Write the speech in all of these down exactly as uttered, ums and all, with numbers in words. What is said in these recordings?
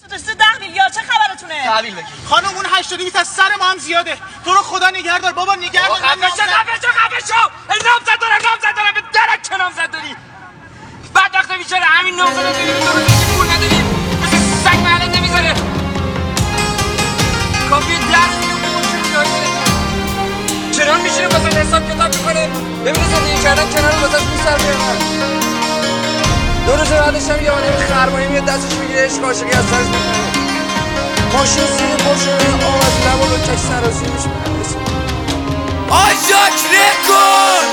تحویل یا چه خبرتونه؟ تحویل بگیر خانم اون هشتاد و بیست از سر ما هم زیاده. تو رو خدا نگهدار بابا، نگهدار. خفه شو خفه شو خفه شو. نامزد دارم نامزد دارم به درک چه نامزد داری؟ بعد وقت بیچاره همین نامزد داری تو رو دیگه پول نداری مثل سگ معلم نمیذاره. کافیه درس میگه بوشون میگه چنان میشینه واسه حساب کتاب میکنه ببینه زندگی کردن کنار واسهش میسر بیارن. دو روز بعدش هم یه آنه خرمایی میاد دستش میگیره عشق عاشقی از سرش میکنه. ماشین سینه پرشه آواز لب و کش سرازی میشه آجاک رکن.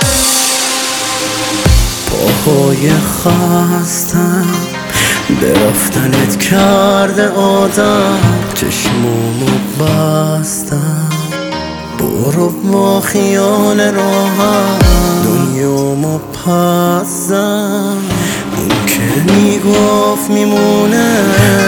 پاهای خستم به رفتنت کرده آدم، چشمامو بستم برو با خیال راحت دنیامو پس زن. اون که میگفت میمونه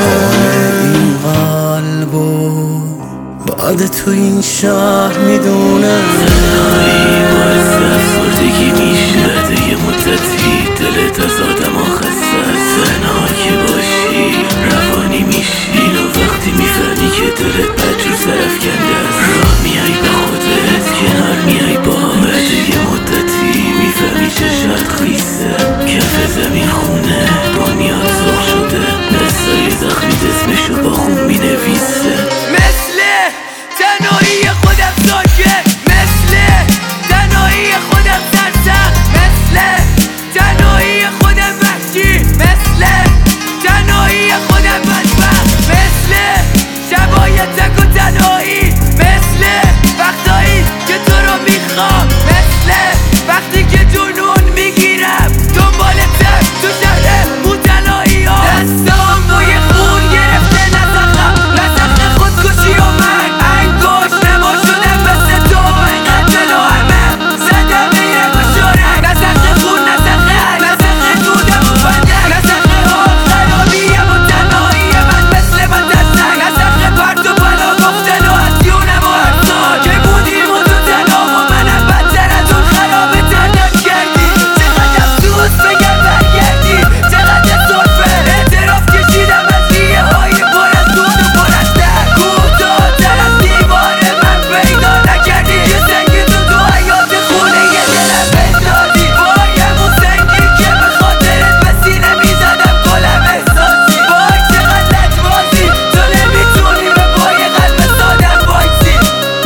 این قلبو بعد تو این شهر میدونه. تنهایی باعث افسردگی میشه ده یه مدتی دلت از آدم ها خسته است. تنها که باشی روانی میشین و وقتی میفهمی که دلت بدجور سرفکنده است راه میای به خودت کنار میای با بعد یه مدتی میفهمی چشات خیسه کف زمین خونه بانیات سرخ شده دستای زخمی اسمشو با خون مینویسه. مثل تنهایی خودم ساکت، مثل تنهایی خودم سرسخت، مثل تنهایی خودم وحشی، مثل تنهایی خودم بدبخت، مثل شبای تک و تنهایی، مثل وقتایی که تو رو میخوام، مثل وقتی که جنون میگیرم دنبالتم تو شهر متنایی ها. دستام بوی خون گرفته نسخم نسخ خودکشی و من انگوش نما شدم مثل تو اینقدر جلو همه زدم به یه بشارک نسخ خون نسخ نسخ دودم و بندک نسخ حال خرابیم و تنهایی من مثل من دستک نسخ پرت و پلا گفتن و ازیونم و ارسال که بودیم و تو تنها و منم بدتر از اون خرابه تردم کردی. چقدر افسوس بگم برگردی چقدر صرفه اعتراف کشیدم از ریه های پر از دود و پر از در کوتاه‌تر از دیوار من پیدا نکردی یه سنگی تو تو حیات خونه یه دلم بندازی بایم اون سنگی که به خاطرت به سینه میزدم کلم احساسی وای چقدر لجبازی تو نمیتونی به پای قلب سادم وایسی.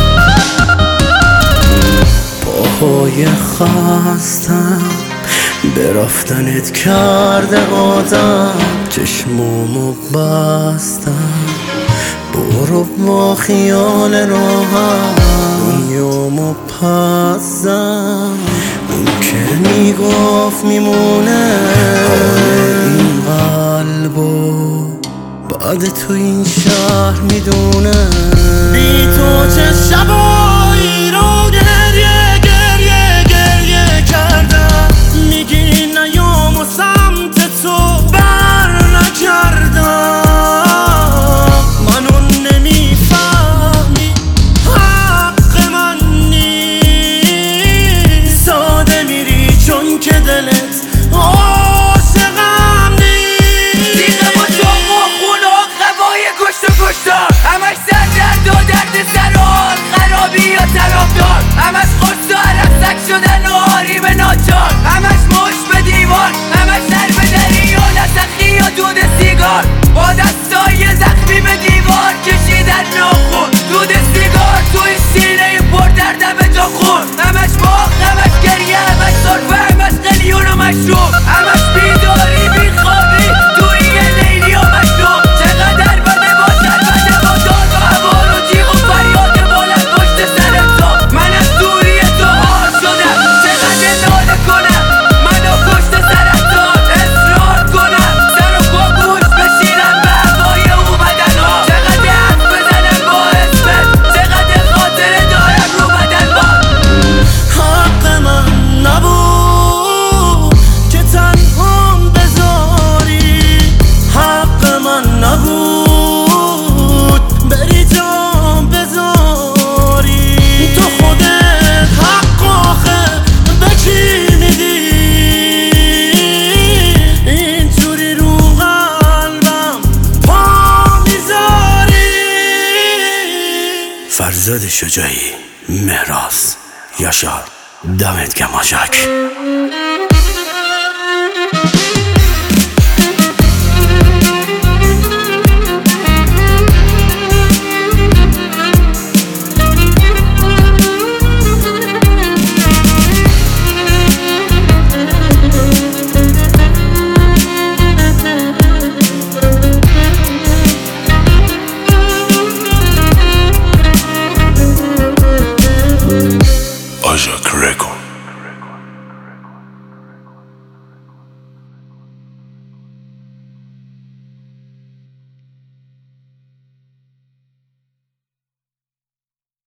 پاهای خستم به رفتنت کرده آدم، چشمامو بستم برو با خیال راحت دنیامو پس زن. اون که میگفت میمونه این قلبو بعد تو این شهر میدونه. بی تو چه شبایی رو گریه گریه گریه کردم میگی نیام و سمت تو بر نکردم. منو نمیفهمی حق من نیست ساده میری چون که دلت عاشقم نیست. دیدم و چاق و خون و خوای کشت و کشتار همش سر درد و درد سر و حال خرابی و طرفدار همش خرس و عرق سک شدن و آری به ناچار همش مش به دیوار همش سر به دری و نسخی و دود سیگار با دستای زخمی به دیوار کشیدن ناخون دود سیگار توی سینه پر دردم جا خون همش باخ همش گریه همش صرفه همش قلیون و مشروب همش بیداری بیخوابی توی یه لیلی و مشروب. چقدر بده باشد بده با داد و هوار و جیغ و فریاد بلند پشت سر تو من از دوری تو حال شدم. چقدر ناله کنم منو پشت سرطان اصرار کنم سر و پا گوش بشینم به هوای او بدن ها. چقدر حرف بزنم با اسمت چقدر خاطره دارم رو بدن با حق من نبود که تنهام بذاری فرزاد شجاعی، مهراز، یاشار، دمت گرم آجاک. Ajak Records.